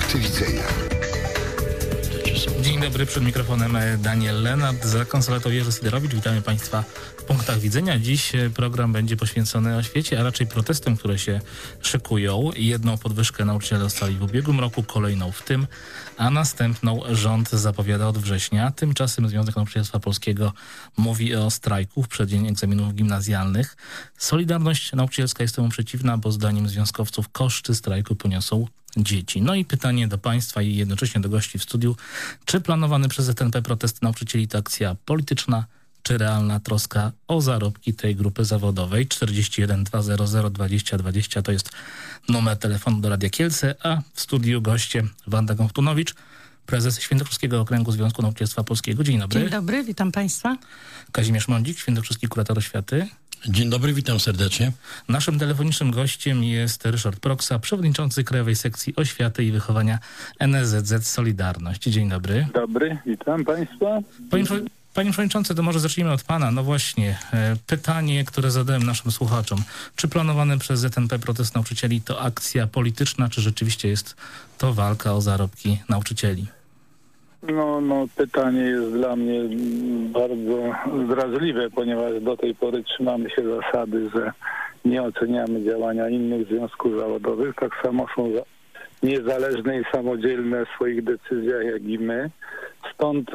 Punkty widzenia. Dzień dobry, przed mikrofonem Daniel Lenart, za konsoletą Jerzy Siderowicz. Witamy Państwa w Punktach Widzenia. Dziś program będzie poświęcony oświecie, a raczej protestom, które się szykują. Jedną podwyżkę nauczyciele dostali w ubiegłym roku, kolejną w tym, a następną rząd zapowiada od września. Tymczasem Związek Nauczycielstwa Polskiego mówi o strajku w przeddzień egzaminów gimnazjalnych. Solidarność nauczycielska jest temu przeciwna, bo zdaniem związkowców koszty strajku poniosą dzieci. No i pytanie do Państwa i jednocześnie do gości w studiu. Czy planowany przez ZNP protest nauczycieli to akcja polityczna, czy realna troska o zarobki tej grupy zawodowej? 41 200 20 20 to jest numer telefonu do Radia Kielce, a w studiu goście Wanda Gąftunowicz, prezes Świętokrzyskiego Okręgu Związku Nauczycielstwa Polskiego. Dzień dobry. Dzień dobry, witam Państwa. Kazimierz Mądzik, świętokrzyski kurator oświaty. Dzień dobry, witam serdecznie. Naszym telefonicznym gościem jest Ryszard Proksa, przewodniczący Krajowej Sekcji Oświaty i Wychowania NSZZ Solidarność. Dzień dobry. Dobry, witam Państwa. Panie przewodniczący, to może zacznijmy od pana. No właśnie, pytanie, które zadałem naszym słuchaczom. Czy planowany przez ZNP protest nauczycieli to akcja polityczna, czy rzeczywiście jest to walka o zarobki nauczycieli? No, pytanie jest dla mnie bardzo wrażliwe, ponieważ do tej pory trzymamy się zasady, że nie oceniamy działania innych związków zawodowych. Tak samo są niezależne i samodzielne w swoich decyzjach, jak i my. Stąd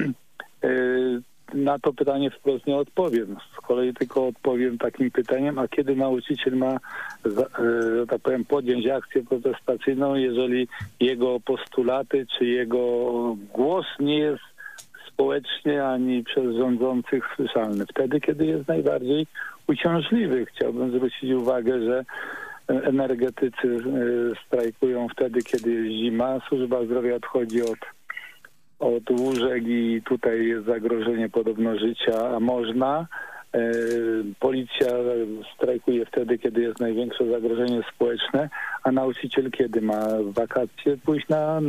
na to pytanie wprost nie odpowiem. Z kolei tylko odpowiem takim pytaniem, a kiedy nauczyciel ma, że tak powiem, podjąć akcję protestacyjną, jeżeli jego postulaty czy jego głos nie jest społecznie ani przez rządzących słyszalny. Wtedy, kiedy jest najbardziej uciążliwy. Chciałbym zwrócić uwagę, że energetycy strajkują wtedy, kiedy jest zima. Służba zdrowia odchodzi od łóżek i tutaj jest zagrożenie podobno życia, a można. Policja strajkuje wtedy, kiedy jest największe zagrożenie społeczne, a nauczyciel kiedy ma wakacje pójść na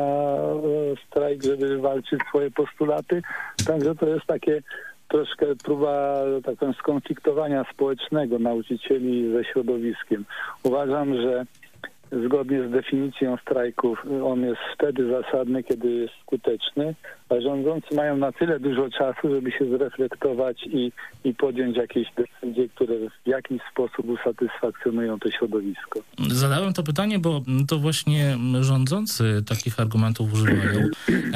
strajk, żeby walczyć swoje postulaty. Także to jest takie troszkę próba tak powiem, skonfliktowania społecznego nauczycieli ze środowiskiem. Uważam, że zgodnie z definicją strajków on jest wtedy zasadny, kiedy jest skuteczny, a rządzący mają na tyle dużo czasu, żeby się zreflektować i podjąć jakieś decyzje, które w jakiś sposób usatysfakcjonują to środowisko. Zadałem to pytanie, bo to właśnie rządzący takich argumentów używają.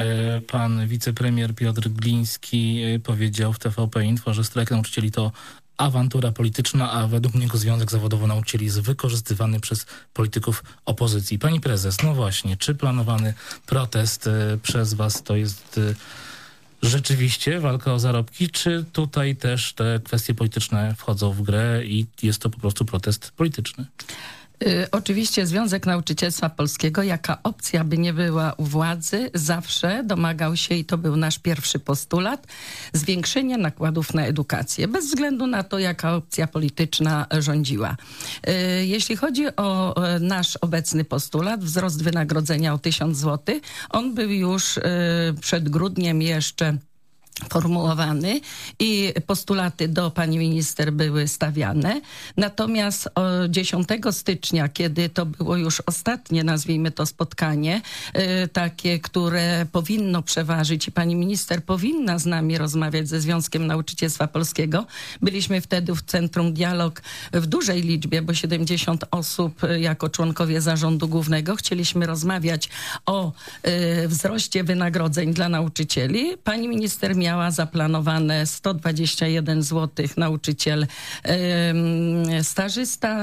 Pan wicepremier Piotr Gliński powiedział w TVP Info, że strajk nauczycieli to awantura polityczna, a według niego Związek Zawodowy Nauczycieli jest wykorzystywany przez polityków opozycji. Pani prezes, no właśnie, czy planowany protest przez was to jest rzeczywiście walka o zarobki, czy tutaj też te kwestie polityczne wchodzą w grę i jest to po prostu protest polityczny? Oczywiście Związek Nauczycielstwa Polskiego, jaka opcja by nie była u władzy, zawsze domagał się, i to był nasz pierwszy postulat, zwiększenia nakładów na edukację, bez względu na to, jaka opcja polityczna rządziła. Jeśli chodzi o nasz obecny postulat, wzrost wynagrodzenia o 1000 zł, on był już przed grudniem jeszcze formułowany i postulaty do pani minister były stawiane. Natomiast 10 stycznia, kiedy to było już ostatnie, nazwijmy to, spotkanie, takie, które powinno przeważyć i pani minister powinna z nami rozmawiać ze Związkiem Nauczycielstwa Polskiego. Byliśmy wtedy w Centrum Dialog w dużej liczbie, bo 70 osób jako członkowie zarządu głównego. Chcieliśmy rozmawiać o wzroście wynagrodzeń dla nauczycieli. Pani minister miała zaplanowane 121 zł nauczyciel stażysta,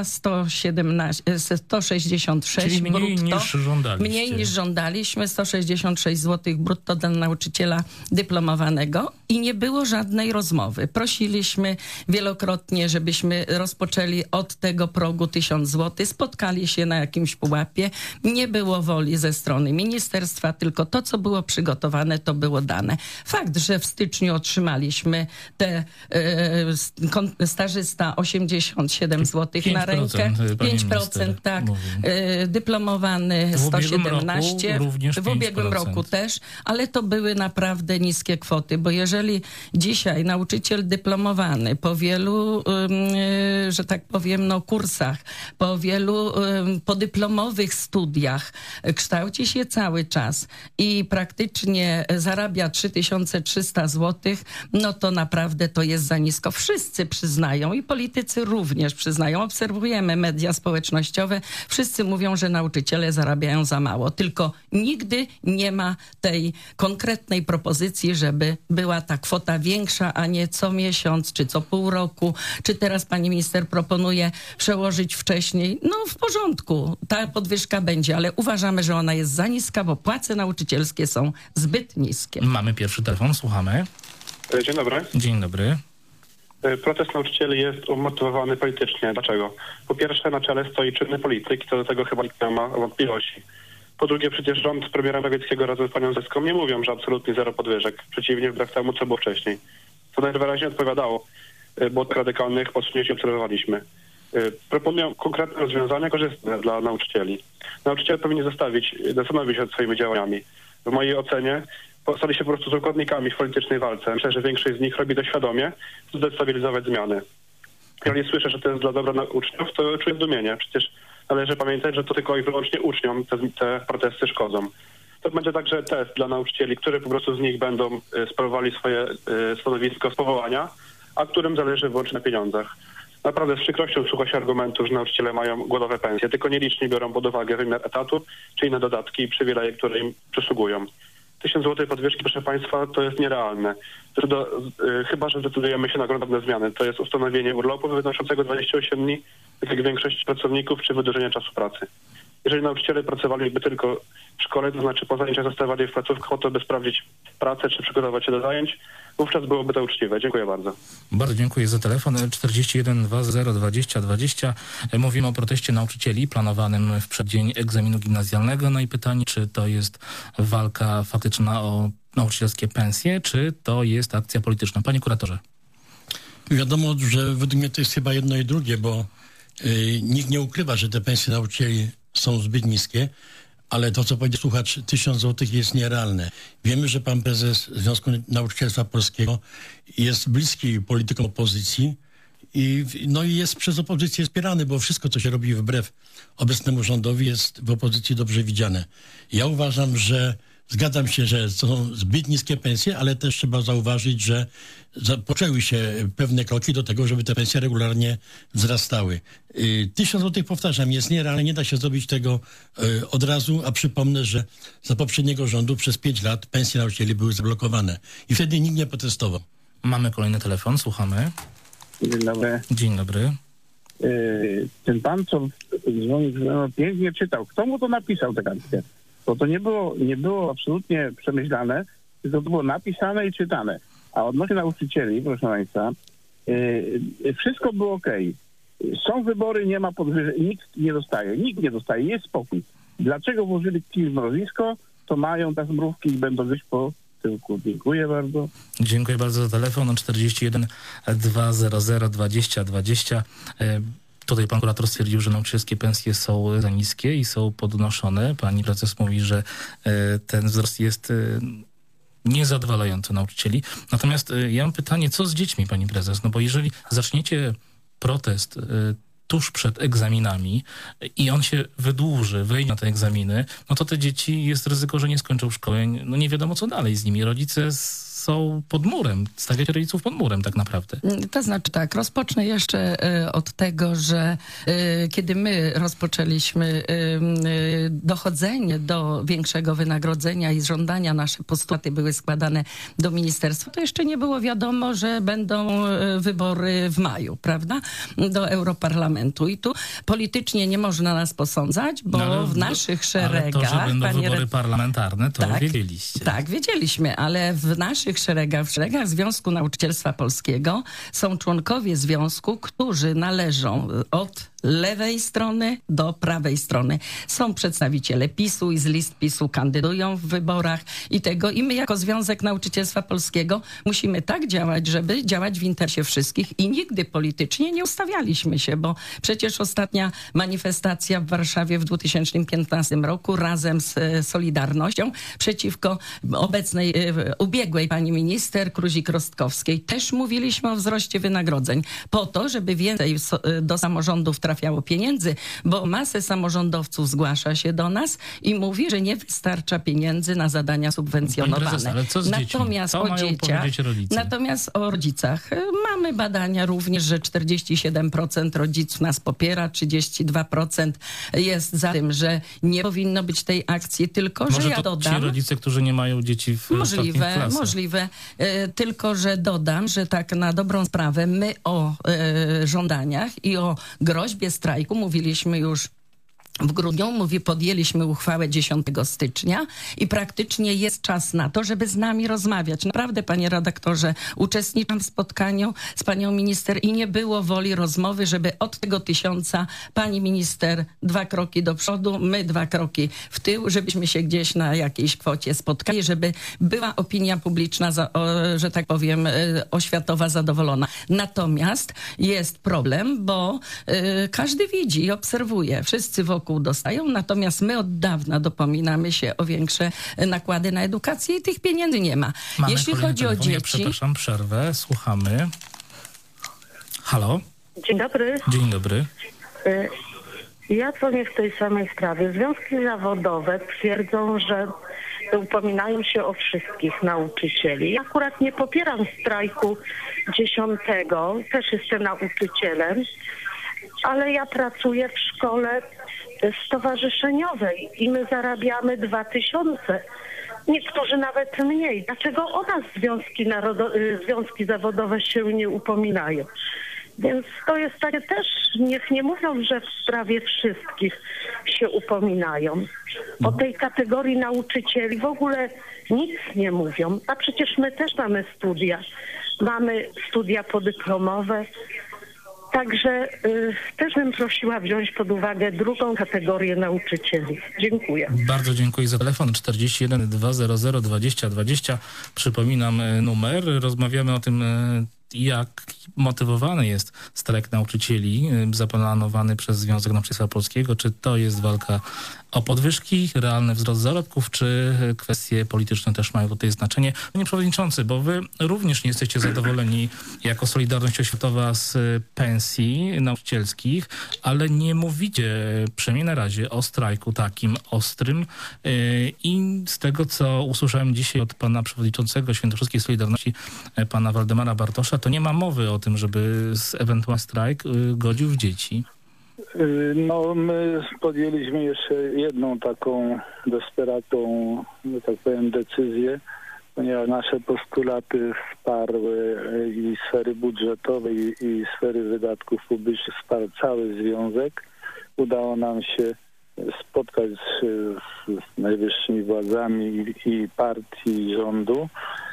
166 czyli mniej brutto. Niż żądaliście. Mniej niż żądaliśmy, 166 zł brutto dla nauczyciela dyplomowanego i nie było żadnej rozmowy. Prosiliśmy wielokrotnie, żebyśmy rozpoczęli od tego progu 1000 zł, spotkali się na jakimś pułapie. Nie było woli ze strony ministerstwa, tylko to, co było przygotowane, to było dane. Fakt, że w styczniu styczniu otrzymaliśmy te stażysta 87 zł na rękę, 5% tak, dyplomowany 117, w ubiegłym roku też, ale to były naprawdę niskie kwoty, bo jeżeli dzisiaj nauczyciel dyplomowany po wielu, że tak powiem, kursach, po wielu podyplomowych studiach kształci się cały czas i praktycznie zarabia 3300 zł, no to naprawdę to jest za nisko. Wszyscy przyznają i politycy również przyznają. Obserwujemy media społecznościowe. Wszyscy mówią, że nauczyciele zarabiają za mało. Tylko nigdy nie ma tej konkretnej propozycji, żeby była ta kwota większa, a nie co miesiąc, czy co pół roku, czy teraz pani minister proponuje przełożyć wcześniej. No w porządku, ta podwyżka będzie, ale uważamy, że ona jest za niska, bo płace nauczycielskie są zbyt niskie. Mamy pierwszy telefon, słuchamy. Dzień dobry. Dzień dobry. Protest nauczycieli jest umotywowany politycznie. Dlaczego? Po pierwsze, na czele stoi czynny polityk, co do tego chyba nikt nie ma wątpliwości. Po drugie, przecież rząd premiera Morawieckiego razem z panią Zeską nie mówią, że absolutnie zero podwyżek. Przeciwnie, wbrew temu, co było wcześniej. To najwyraźniej odpowiadało, bo od radykalnych posunięć obserwowaliśmy. Proponują konkretne rozwiązania korzystne dla nauczycieli. Nauczyciele powinni zastanowić się nad swoimi działaniami. W mojej ocenie stali się po prostu zakładnikami w politycznej walce. Myślę, że większość z nich robi to świadomie, by destabilizować zmiany. Jeżeli słyszę, że to jest dla dobra uczniów, to czuję zdumienie. Przecież należy pamiętać, że to tylko i wyłącznie uczniom te protesty szkodzą. To będzie także test dla nauczycieli, którzy po prostu z nich będą sprawowali swoje stanowisko z powołania, a którym zależy wyłącznie na pieniądzach. Naprawdę z przykrością słucha się argumentów, że nauczyciele mają głodowe pensje, tylko nieliczni biorą pod uwagę wymiar etatu czy inne dodatki i przywileje, które im przysługują. 1000 zł podwyżki, proszę państwa, to jest nierealne. Chyba że zdecydujemy się na gruntowne zmiany. To jest ustanowienie urlopu wynoszącego 28 dni, tak jak większość pracowników, czy wydłużenie czasu pracy. Jeżeli nauczyciele pracowaliby tylko w szkole, to znaczy po zajęciach zostawali w placówkach po to, by sprawdzić pracę, czy przygotować się do zajęć, wówczas byłoby to uczciwe. Dziękuję bardzo. Bardzo dziękuję za telefon. 41 20 20 20. Mówimy o proteście nauczycieli planowanym w przeddzień egzaminu gimnazjalnego. No i pytanie, czy to jest walka faktyczna o nauczycielskie pensje, czy to jest akcja polityczna? Panie kuratorze. Wiadomo, że według mnie to jest chyba jedno i drugie, bo nikt nie ukrywa, że te pensje nauczycieli są zbyt niskie, ale to, co powiedział słuchacz, 1000 zł jest nierealne. Wiemy, że pan prezes Związku Nauczycielstwa Polskiego jest bliski politykom opozycji i jest przez opozycję wspierany, bo wszystko, co się robi wbrew obecnemu rządowi, jest w opozycji dobrze widziane. Ja uważam, że zgadzam się, że są zbyt niskie pensje, ale też trzeba zauważyć, że poczęły się pewne kroki do tego, żeby te pensje regularnie wzrastały. 1000 zł, powtarzam, jest nierealne, nie da się zrobić tego od razu, a przypomnę, że za poprzedniego rządu przez 5 lat pensje nauczycieli były zablokowane i wtedy nikt nie protestował. Mamy kolejny telefon, słuchamy. Dzień dobry. Dzień dobry. Ten pan, co dzwonił, pięknie czytał. Kto mu to napisał, tę kartkę? Bo to nie było absolutnie przemyślane, tylko to było napisane i czytane. A odnośnie nauczycieli, proszę państwa, wszystko było okej. Są wybory, nie ma podwyżek, nikt nie dostaje, jest spokój. Dlaczego włożyli kij w mrowisko, to mają te mrówki i będą wyjść po tyłku. Dziękuję bardzo. Dziękuję bardzo za telefon. 41 200 20 20. Tutaj pan kurator stwierdził, że nauczycielskie pensje są za niskie i są podnoszone. Pani prezes mówi, że ten wzrost jest niezadowalający nauczycieli. Natomiast ja mam pytanie, co z dziećmi, pani prezes? No bo jeżeli zaczniecie protest tuż przed egzaminami i on się wydłuży, wejdzie na te egzaminy, no to te dzieci, jest ryzyko, że nie skończą szkoły. No nie wiadomo, co dalej z nimi. Rodzice są pod murem. Stawiacie rodziców pod murem tak naprawdę. To znaczy tak, rozpocznę jeszcze od tego, że kiedy my rozpoczęliśmy dochodzenie do większego wynagrodzenia i żądania, nasze postulaty były składane do ministerstwa, to jeszcze nie było wiadomo, że będą wybory w maju, prawda? Do Europarlamentu. I tu politycznie nie można nas posądzać, bo w naszych szeregach... Ale to, że będą wybory parlamentarne, to wiedzieliście. Tak, wiedzieliśmy, ale w naszych naszych szeregach, w szeregach Związku Nauczycielstwa Polskiego są członkowie związku, którzy należą od lewej strony do prawej strony. Są przedstawiciele PiS-u i z list PiS-u kandydują w wyborach i my jako Związek Nauczycielstwa Polskiego musimy tak działać, żeby działać w interesie wszystkich i nigdy politycznie nie ustawialiśmy się, bo przecież ostatnia manifestacja w Warszawie w 2015 roku razem z Solidarnością przeciwko obecnej, ubiegłej pani minister Kruzik-Rostkowskiej też mówiliśmy o wzroście wynagrodzeń po to, żeby więcej do samorządów trafiało pieniędzy, bo masę samorządowców zgłasza się do nas i mówi, że nie wystarcza pieniędzy na zadania subwencjonowane. Prezes, ale co z Natomiast dziećmi? o dzieciach, natomiast o rodzicach mamy badania również, że 47% rodziców nas popiera, 32% jest za tym, że nie powinno być tej akcji, tylko może że ja to dodam... ci rodzice, którzy nie mają dzieci w ostatnich klasach. Możliwe, tylko że dodam, że tak na dobrą sprawę my o żądaniach i o groźbie strajku mówiliśmy już w grudniu, podjęliśmy uchwałę 10 stycznia i praktycznie jest czas na to, żeby z nami rozmawiać. Naprawdę, panie redaktorze, uczestniczam w spotkaniu z panią minister i nie było woli rozmowy, żeby od tego 1000 pani minister 2 kroki do przodu, my 2 kroki w tył, żebyśmy się gdzieś na jakiejś kwocie spotkali, żeby była opinia publiczna, że tak powiem, oświatowa zadowolona. Natomiast jest problem, bo każdy widzi i obserwuje. Wszyscy wokół dostają, natomiast my od dawna dopominamy się o większe nakłady na edukację i tych pieniędzy nie ma. Mamy Jeśli chodzi o dzieci... Ja przepraszam, przerwę. Słuchamy. Halo? Dzień dobry. Dzień dobry. Ja dzwonię w tej samej sprawie. Związki zawodowe twierdzą, że upominają się o wszystkich nauczycieli. Ja akurat nie popieram strajku 10. Też jestem nauczycielem, ale ja pracuję w szkole stowarzyszeniowej i my zarabiamy 2000. Niektórzy nawet mniej. Dlaczego o nas związki zawodowe się nie upominają? Więc to jest takie też, niech nie mówią, że w sprawie wszystkich się upominają. O tej kategorii nauczycieli w ogóle nic nie mówią. A przecież my też mamy studia. Mamy studia podyplomowe. Także też bym prosiła wziąć pod uwagę drugą kategorię nauczycieli. Dziękuję. Bardzo dziękuję za telefon 41 200 20 20. Przypominam numer. Rozmawiamy o tym, jak motywowany jest strajk nauczycieli zaplanowany przez Związek Nauczycielstwa Polskiego. Czy to jest walka o podwyżki, realny wzrost zarobków, czy kwestie polityczne też mają tutaj znaczenie? Panie Przewodniczący, bo wy również nie jesteście zadowoleni jako Solidarność Oświatowa z pensji nauczycielskich, ale nie mówicie, przynajmniej na razie, o strajku takim ostrym i z tego, co usłyszałem dzisiaj od pana przewodniczącego Świętokrzyskiej Solidarności, pana Waldemara Bartosza, to nie ma mowy o tym, żeby ewentualny strajk godził w dzieci. No, my podjęliśmy jeszcze jedną taką desperatą, że tak powiem, decyzję, ponieważ nasze postulaty wsparły i sfery budżetowej, i sfery wydatków publicznych wsparł cały związek. Udało nam się spotkać z najwyższymi władzami i partii, i rządu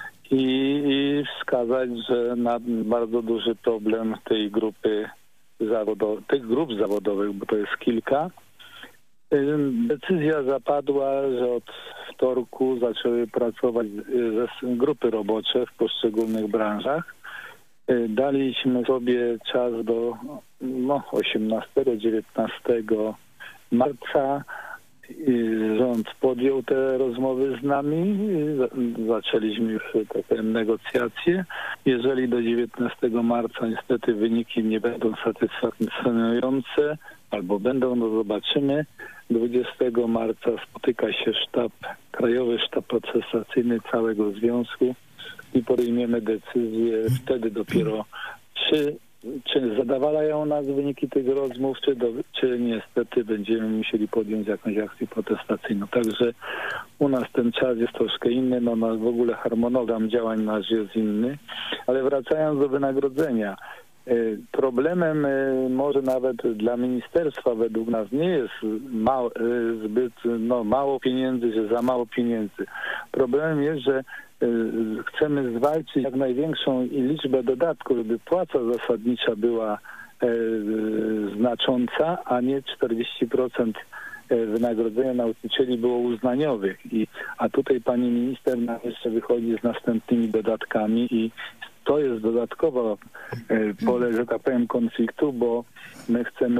i wskazać, że na bardzo duży problem tej grupy tych grup zawodowych, bo to jest kilka. Decyzja zapadła, że od wtorku zaczęły pracować grupy robocze w poszczególnych branżach. Daliśmy sobie czas do 18-19 marca. Rząd podjął te rozmowy z nami. Zaczęliśmy już, tak powiem, negocjacje. Jeżeli do 19 marca niestety wyniki nie będą satysfakcjonujące, albo będą, no zobaczymy. 20 marca spotyka się Krajowy Sztab Protestacyjny całego związku i podejmiemy decyzję wtedy dopiero, czy zadowalają nas wyniki tych rozmów, czy niestety będziemy musieli podjąć jakąś akcję protestacyjną. Także u nas ten czas jest troszkę inny, w ogóle harmonogram działań nasz jest inny. Ale wracając do wynagrodzenia, Problemem może nawet dla ministerstwa według nas nie jest zbyt mało pieniędzy, że za mało pieniędzy. Problemem jest, że chcemy zwalczyć jak największą liczbę dodatków, żeby płaca zasadnicza była znacząca, a nie 40% wynagrodzenia nauczycieli było uznaniowych. A tutaj pani minister nam jeszcze wychodzi z następnymi dodatkami i to jest dodatkowe pole, że tak powiem, konfliktu, bo my chcemy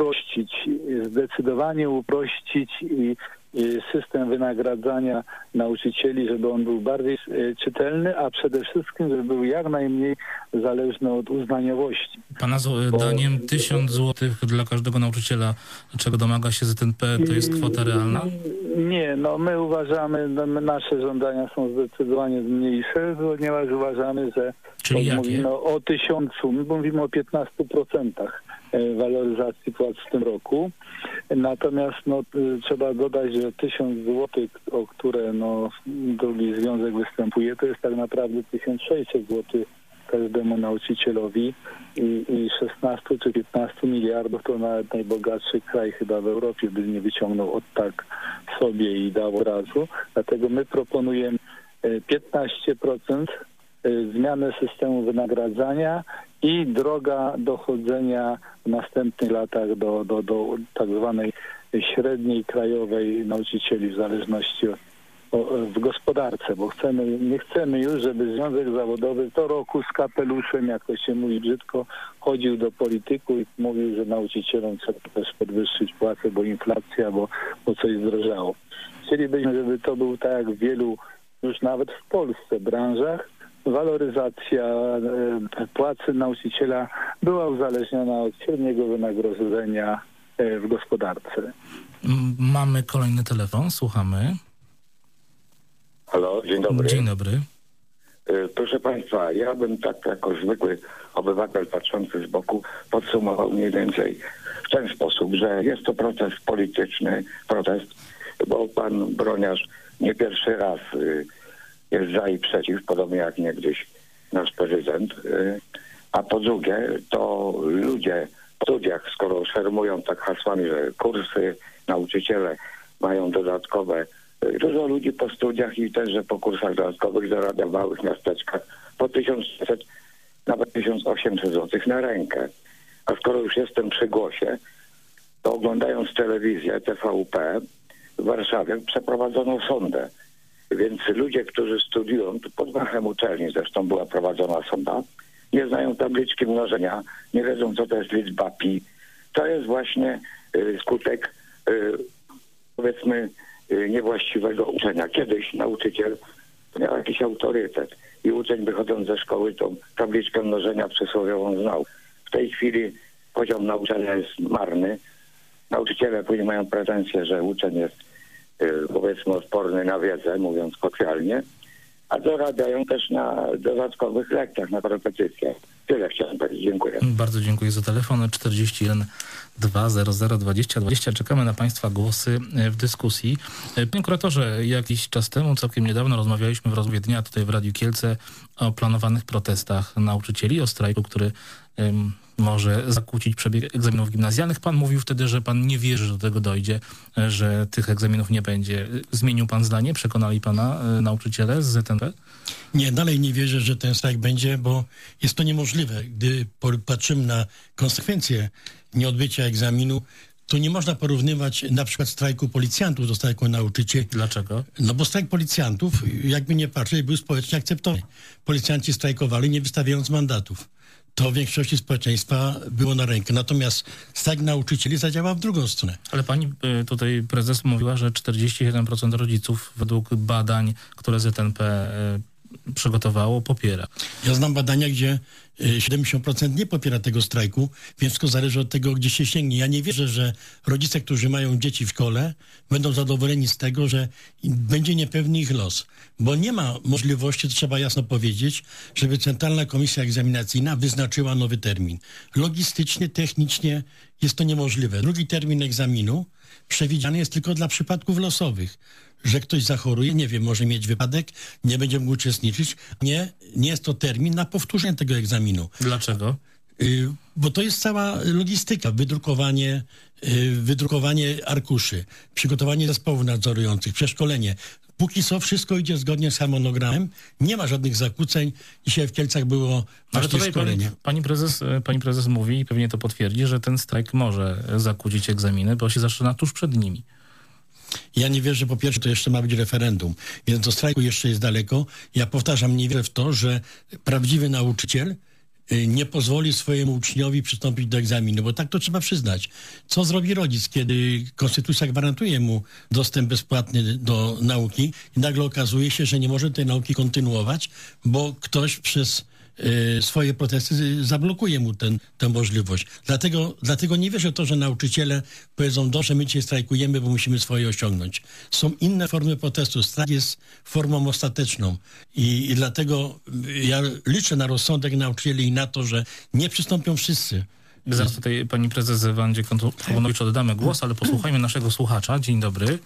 zdecydowanie uprościć system wynagradzania nauczycieli, żeby on był bardziej czytelny, a przede wszystkim, żeby był jak najmniej zależny od uznaniowości. Pana zdaniem 1000 zł dla każdego nauczyciela, czego domaga się ZNP, to jest kwota realna? Nie, my uważamy, nasze żądania są zdecydowanie mniejsze, ponieważ uważamy, że mówimy o 1000, my mówimy o 15% waloryzacji płac w tym roku. Natomiast trzeba dodać, że 1000 zł, o które drugi związek występuje, to jest tak naprawdę 1600 zł każdemu nauczycielowi i 16 czy 15 miliardów to nawet najbogatszy kraj chyba w Europie by nie wyciągnął od tak sobie i dał od razu. Dlatego my proponujemy 15% zmianę systemu wynagradzania i droga dochodzenia w następnych latach do tak zwanej średniej krajowej nauczycieli w zależności w gospodarce, bo nie chcemy już, żeby Związek Zawodowy co roku z kapeluszem, jak to się mówi brzydko, chodził do polityków i mówił, że nauczycielom trzeba też podwyższyć płacę, bo inflacja, bo coś zdrożało. Chcielibyśmy, żeby to był tak jak w wielu, już nawet w Polsce branżach, waloryzacja płacy nauczyciela była uzależniona od średniego wynagrodzenia w gospodarce. Mamy kolejny telefon, słuchamy. Halo, dzień dobry. Dzień dobry. Proszę Państwa, ja bym tak jako zwykły obywatel patrzący z boku podsumował mniej więcej w ten sposób, że jest to protest polityczny, bo pan Broniarz nie pierwszy raz jest za i przeciw, podobnie jak niegdyś nasz prezydent. A po drugie, to ludzie w studiach, skoro szermują tak hasłami, że kursy, nauczyciele mają dodatkowe, dużo ludzi po studiach i też, że po kursach dodatkowych zarabia w małych miasteczkach po 1600, nawet 1800 zł na rękę. A skoro już jestem przy głosie, to oglądając telewizję TVP w Warszawie przeprowadzono sondę. Więc ludzie, którzy studiują, tu pod dachem uczelni zresztą była prowadzona sonda, nie znają tabliczki mnożenia, nie wiedzą, co to jest liczba pi. To jest właśnie skutek, powiedzmy, niewłaściwego uczenia. Kiedyś nauczyciel miał jakiś autorytet i uczeń wychodząc ze szkoły tą tabliczkę mnożenia przysłowiową znał. W tej chwili poziom nauczania jest marny. Nauczyciele później mają pretensje, że uczeń jest powiedzmy odporny na wiedzę, mówiąc kolokwialnie, a zarabiają też na dodatkowych lekcjach, na korepetycjach. Tyle chciałem powiedzieć. Dziękuję. Bardzo dziękuję za telefon. 41 200 20 20. Czekamy na Państwa głosy w dyskusji. Panie kuratorze, jakiś czas temu, całkiem niedawno rozmawialiśmy w rozmowie dnia tutaj w Radiu Kielce o planowanych protestach nauczycieli, o strajku, który może zakłócić przebieg egzaminów gimnazjalnych. Pan mówił wtedy, że pan nie wierzy, że do tego dojdzie, że tych egzaminów nie będzie. Zmienił pan zdanie? Przekonali pana nauczyciele z ZNP? Nie, dalej nie wierzę, że ten strajk będzie, bo jest to niemożliwe. Gdy patrzymy na konsekwencje nieodbycia egzaminu, to nie można porównywać na przykład strajku policjantów do strajku nauczycieli. Dlaczego? No bo strajk policjantów, jakby nie patrzeć, był społecznie akceptowany. Policjanci strajkowali, nie wystawiając mandatów. To w większości społeczeństwa było na rękę. Natomiast strajk nauczycieli zadziałał w drugą stronę. Ale pani tutaj prezes mówiła, że 47% rodziców według badań, które ZNP przygotowało, popiera. Ja znam badania, gdzie 70% nie popiera tego strajku, więc to zależy od tego, gdzie się sięgnie. Ja nie wierzę, że rodzice, którzy mają dzieci w szkole, będą zadowoleni z tego, że będzie niepewny ich los. Bo nie ma możliwości, to trzeba jasno powiedzieć, żeby Centralna Komisja Egzaminacyjna wyznaczyła nowy termin. Logistycznie, technicznie jest to niemożliwe. Drugi termin egzaminu przewidziany jest tylko dla przypadków losowych. Że ktoś zachoruje, nie wiem, może mieć wypadek, nie będzie mógł uczestniczyć. Nie jest to termin na powtórzenie tego egzaminu. Dlaczego? Bo to jest cała logistyka, wydrukowanie arkuszy, przygotowanie zespołów nadzorujących, przeszkolenie. Póki co wszystko idzie zgodnie z harmonogramem, nie ma żadnych zakłóceń. Dzisiaj w Kielcach było właśnie szkolenie. Pani prezes mówi i pewnie to potwierdzi, że ten strajk może zakłócić egzaminy, bo się zaczyna tuż przed nimi. Ja nie wierzę, że po pierwsze to jeszcze ma być referendum, więc do strajku jeszcze jest daleko. Ja powtarzam, nie wierzę w to, że prawdziwy nauczyciel nie pozwoli swojemu uczniowi przystąpić do egzaminu, bo tak to trzeba przyznać. Co zrobi rodzic, kiedy konstytucja gwarantuje mu dostęp bezpłatny do nauki i nagle okazuje się, że nie może tej nauki kontynuować, bo ktoś przez swoje protesty zablokuje mu tę możliwość. Dlatego nie wierzę w to, że nauczyciele powiedzą, dobrze, my dzisiaj strajkujemy, bo musimy swoje osiągnąć. Są inne formy protestu. Strajk jest formą ostateczną i dlatego ja liczę na rozsądek nauczycieli i na to, że nie przystąpią wszyscy. Zaraz tutaj pani prezes Wandzie Kontrahowicz oddamy głos, ale posłuchajmy naszego słuchacza. Dzień dobry.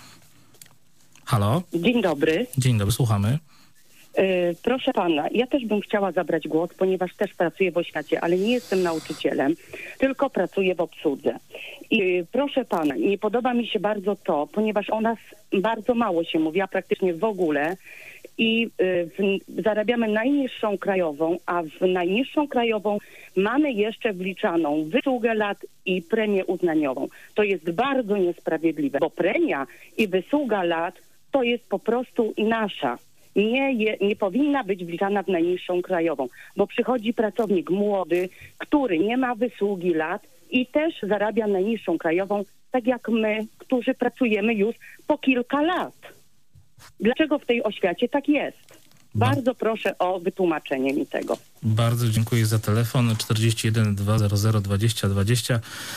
Halo? Dzień dobry. Dzień dobry, słuchamy. Proszę pana, ja też bym chciała zabrać głos, ponieważ też pracuję w oświacie, ale nie jestem nauczycielem, tylko pracuję w obsłudze. I proszę pana, nie podoba mi się bardzo to, ponieważ o nas bardzo mało się mówi, a praktycznie w ogóle, i zarabiamy najniższą krajową, a w najniższą krajową mamy jeszcze wliczaną wysługę lat i premię uznaniową. To jest bardzo niesprawiedliwe, bo premia i wysługa lat to jest po prostu nasza. Nie powinna być wliczana w najniższą krajową, bo przychodzi pracownik młody, który nie ma wysługi lat i też zarabia najniższą krajową, tak jak my, którzy pracujemy już po kilka lat. Dlaczego w tej oświacie tak jest? Bardzo proszę o wytłumaczenie mi tego. Bardzo dziękuję za telefon 41 200 20 20.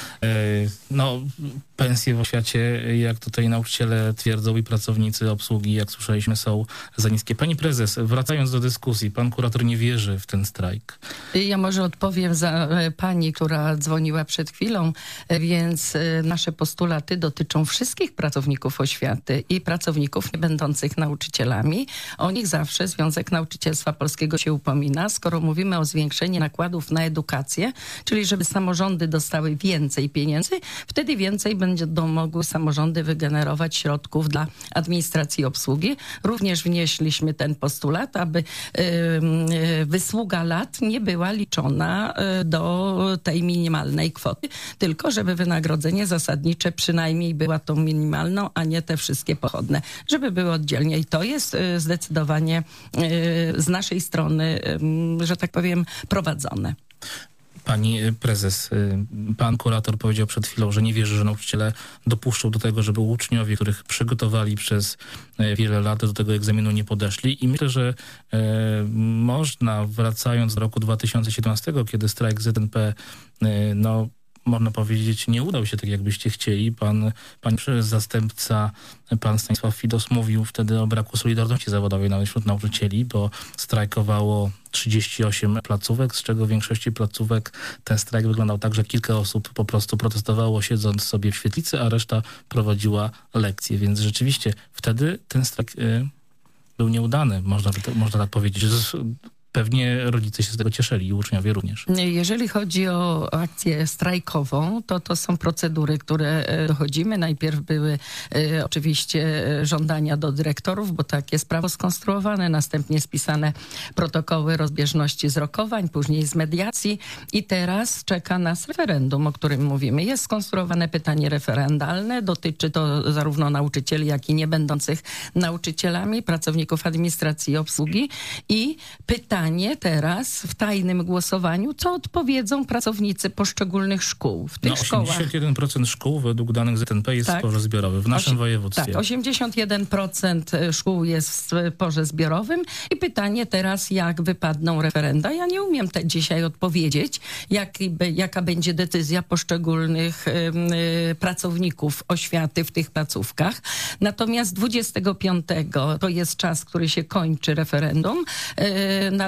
No, pensje w oświacie, jak tutaj nauczyciele twierdzą i pracownicy obsługi, jak słyszeliśmy, są za niskie. Pani prezes, wracając do dyskusji, pan kurator nie wierzy w ten strajk. Ja może odpowiem za pani, która dzwoniła przed chwilą, więc nasze postulaty dotyczą wszystkich pracowników oświaty i pracowników nie będących nauczycielami. O nich zawsze Związek Nauczycielstwa Polskiego się upomina, skoro mówimy o zwiększeniu nakładów na edukację, czyli żeby samorządy dostały więcej pieniędzy, wtedy więcej będą mogły samorządy wygenerować środków dla administracji i obsługi. Również wnieśliśmy ten postulat, aby wysługa lat nie była liczona do tej minimalnej kwoty, tylko żeby wynagrodzenie zasadnicze przynajmniej była tą minimalną, a nie te wszystkie pochodne, żeby były oddzielnie. I to jest zdecydowanie z naszej strony, że tak powiem, prowadzone. Pani prezes, pan kurator powiedział przed chwilą, że nie wierzy, że nauczyciele dopuszczą do tego, żeby uczniowie, których przygotowali przez wiele lat, do tego egzaminu nie podeszli. I myślę, że można, wracając do roku 2017, kiedy strajk ZNP, można powiedzieć, nie udał się tak, jakbyście chcieli. Pan zastępca, pan Stanisław Fidos, mówił wtedy o braku solidarności zawodowej wśród nauczycieli, bo strajkowało 38 placówek, z czego w większości placówek ten strajk wyglądał tak, że kilka osób po prostu protestowało, siedząc sobie w świetlicy, a reszta prowadziła lekcje. Więc rzeczywiście wtedy ten strajk był nieudany, można tak powiedzieć. Pewnie rodzice się z tego cieszyli i uczniowie również. Jeżeli chodzi o akcję strajkową, to są procedury, które dochodzimy. Najpierw były oczywiście żądania do dyrektorów, bo tak jest prawo skonstruowane. Następnie spisane protokoły rozbieżności z rokowań, później z mediacji i teraz czeka nas referendum, o którym mówimy. Jest skonstruowane pytanie referendalne. Dotyczy to zarówno nauczycieli, jak i nie będących nauczycielami, pracowników administracji i obsługi. I pytanie teraz w tajnym głosowaniu, co odpowiedzą pracownicy poszczególnych szkół. W tych szkołach 81% szkół według danych ZNP jest w sporze zbiorowym w naszym województwie. Tak, 81% szkół jest w sporze zbiorowym i pytanie teraz, jak wypadną referenda. Ja nie umiem dzisiaj odpowiedzieć, jaka będzie decyzja poszczególnych pracowników oświaty w tych placówkach. Natomiast 25 to jest czas, który się kończy referendum. Należy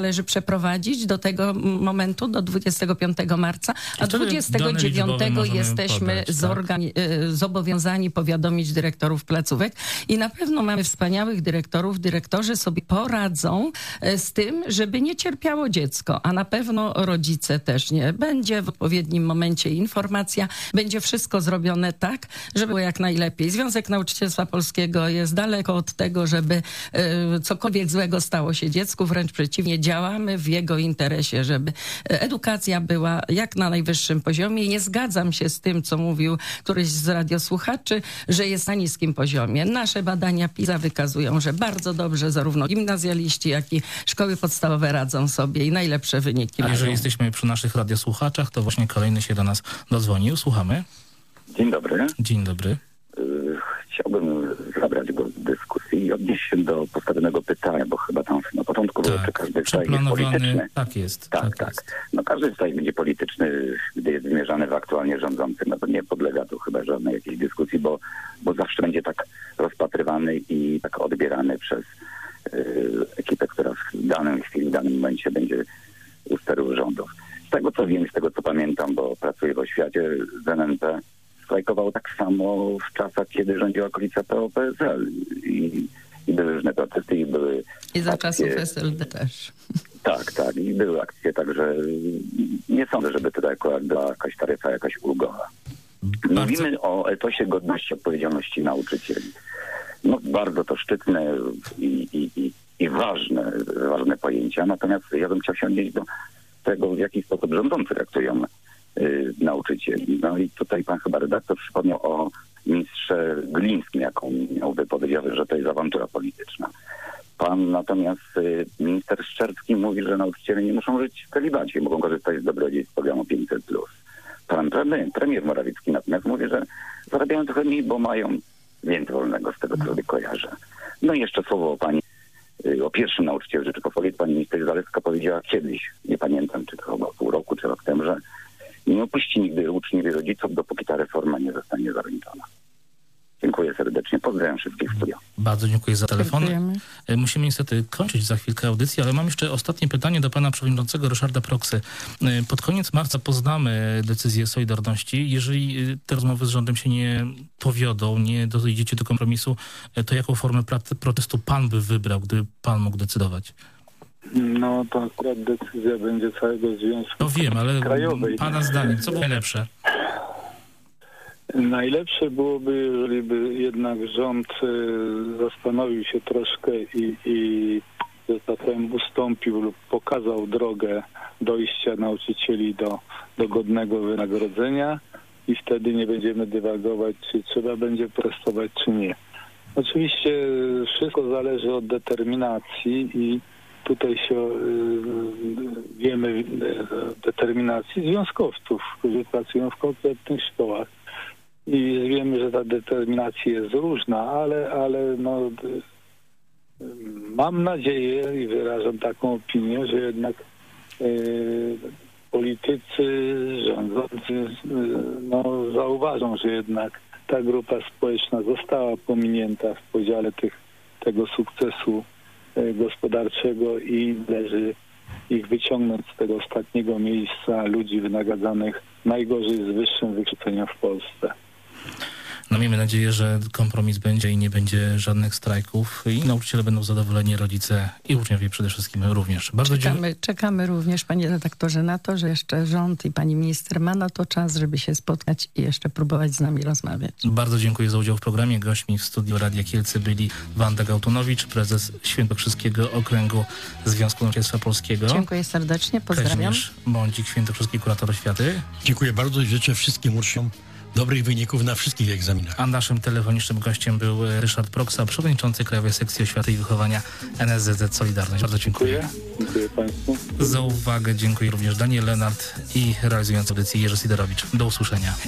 należy przeprowadzić do tego momentu, do 25 marca, a 29 jesteśmy zobowiązani powiadomić dyrektorów placówek i na pewno mamy wspaniałych dyrektorów. Dyrektorzy sobie poradzą z tym, żeby nie cierpiało dziecko, a na pewno rodzice też nie. Będzie w odpowiednim momencie informacja, będzie wszystko zrobione tak, żeby było jak najlepiej. Związek Nauczycielstwa Polskiego jest daleko od tego, żeby cokolwiek złego stało się dziecku, wręcz przeciwnie, działamy w jego interesie, żeby edukacja była jak na najwyższym poziomie i nie zgadzam się z tym, co mówił któryś z radiosłuchaczy, że jest na niskim poziomie. Nasze badania PISA wykazują, że bardzo dobrze zarówno gimnazjaliści, jak i szkoły podstawowe radzą sobie i najlepsze wyniki mają. Jeżeli jesteśmy przy naszych radiosłuchaczach, to właśnie kolejny się do nas dodzwonił. Słuchamy. Dzień dobry. Dzień dobry. Chciałbym zabrać go w dyskusji i odnieść się do postawionego pytania, bo chyba tam na początku było, czy każdy strajk jest polityczny. Tak jest. Tak. No każdy strajk będzie polityczny, gdy jest wymierzany w aktualnie rządzących. No to nie podlega tu chyba żadnej jakiejś dyskusji, bo zawsze będzie tak rozpatrywany i tak odbierany przez ekipę, która w danej chwili, w danym momencie będzie u sterów rządów. Z tego co wiem, z tego co pamiętam, bo pracuję w oświacie, z NNP strajkował tak samo w czasach, kiedy rządziła koalicja PO-PSL i były różne protesty i były i za akcje, czasów SLD też. Tak, i były akcje, także nie sądzę, żeby tutaj akurat była jakaś taryfa jakaś ulgowa. Mówimy o etosie godności, odpowiedzialności nauczycieli. No bardzo to szczytne i ważne pojęcia, natomiast ja bym chciał się odnieść do tego, w jaki sposób rządzący traktują nauczycieli. No i tutaj pan chyba redaktor przypomniał o ministrze Glińskim, jaką miał wypowiedź, że to jest awantura polityczna. Pan natomiast minister Szczerski mówi, że nauczyciele nie muszą żyć w celibacie, mogą korzystać z dobrodziejstw programu 500+. Pan premier Morawiecki natomiast mówi, że zarabiają trochę mniej, bo mają więcej wolnego, z tego co sobie kojarzę. No i jeszcze słowo o pierwszym nauczycielu Rzeczypospolitej. Pani minister Zalewska powiedziała kiedyś, nie pamiętam, czy to chyba pół roku, czy rok temu, że nie opuści nigdy uczniów i rodziców, dopóki ta reforma nie zostanie zakończona. Dziękuję serdecznie. Pozdrawiam wszystkich w studio. Bardzo dziękuję za telefon. Dziękujemy. Musimy niestety kończyć za chwilkę audycję, ale mam jeszcze ostatnie pytanie do pana przewodniczącego Ryszarda Proksy. Pod koniec marca poznamy decyzję Solidarności. Jeżeli te rozmowy z rządem się nie powiodą, nie dojdziecie do kompromisu, to jaką formę protestu pan by wybrał, gdyby pan mógł decydować? No to akurat decyzja będzie całego Związku No wiem, ale Krajowej. pana zdaniem, co było najlepsze? Najlepsze byłoby, jeżeli by jednak rząd zastanowił się troszkę i że tak powiem ustąpił lub pokazał drogę dojścia nauczycieli do godnego wynagrodzenia i wtedy nie będziemy dywagować, czy trzeba będzie protestować, czy nie. Oczywiście wszystko zależy od determinacji i tutaj się wiemy determinacji związkowców, którzy pracują w konkretnych szkołach. I wiemy, że ta determinacja jest różna, ale no, mam nadzieję i wyrażam taką opinię, że jednak politycy rządzący zauważą, że jednak ta grupa społeczna została pominięta w podziale tego sukcesu gospodarczego i należy ich wyciągnąć z tego ostatniego miejsca ludzi wynagradzanych najgorzej z wyższym wykształceniem w Polsce. No miejmy nadzieję, że kompromis będzie i nie będzie żadnych strajków i nauczyciele będą zadowoleni, rodzice i uczniowie przede wszystkim również. Bardzo Czekamy również, panie redaktorze, na to, że jeszcze rząd i pani minister ma na to czas, żeby się spotkać i jeszcze próbować z nami rozmawiać. Bardzo dziękuję za udział w programie. Gośćmi w studiu Radia Kielce byli Wanda Gałtunowicz, prezes Świętokrzyskiego Okręgu Związku Nauczycielstwa Polskiego. Dziękuję serdecznie, pozdrawiam. Kazimierz Bądzik, Świętokrzyski kurator oświaty. Dziękuję bardzo i życzę wszystkim uczniom dobrych wyników na wszystkich egzaminach. A naszym telefonicznym gościem był Ryszard Proksa, przewodniczący Krajowej Sekcji Oświaty i Wychowania NSZZ Solidarność. Bardzo dziękuję. Dziękuję państwu. Za uwagę dziękuję również Daniel Lenart i realizujący audycję Jerzy Siderowicz. Do usłyszenia.